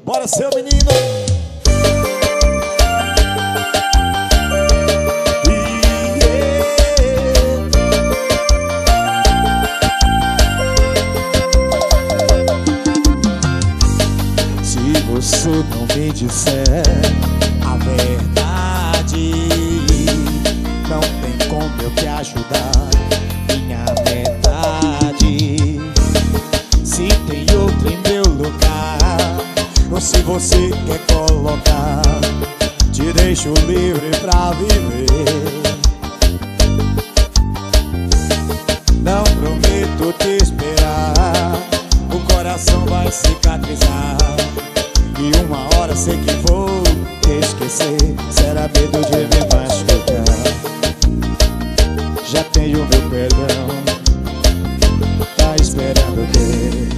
Bora, seu menino. Se você não me disser a verdade, não tem como eu te ajudar, minha metade. Se tem outro em meu lugar, ou se você quer colocar, te deixo livre pra viver. Não prometo te esperar, o coração vai cicatrizar, e uma hora sei que vou te esquecer. Será medo de me machucar? Já tenho meu perdão, tá esperando o quê?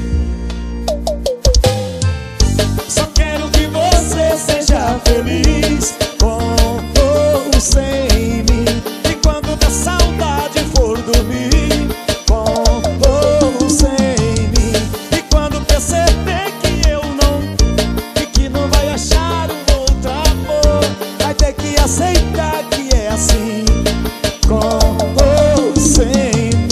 Só quero que você seja feliz, com ou sem mim. E quando da saudade for dormir, com ou sem mim. E quando perceber que eu não, e que não vai achar um outro amor, vai ter que aceitar que é assim, com ou sem mim.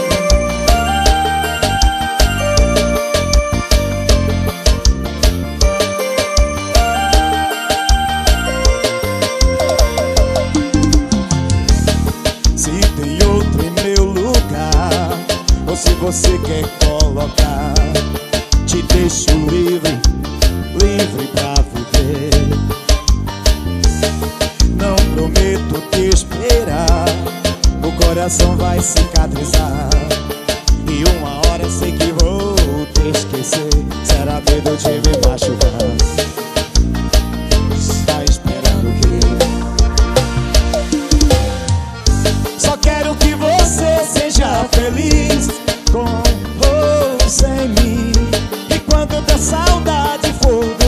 Se tem outro em meu lugar, ou se você quer colocar, te deixo livre, livre pra viver. Não prometo te esperar, o coração vai cicatrizar, e uma hora sei que vou te esquecer. Será medo de me machucar? Está esperando o quê? Só quero que você seja feliz, com ou sem mim. E quando da saudade for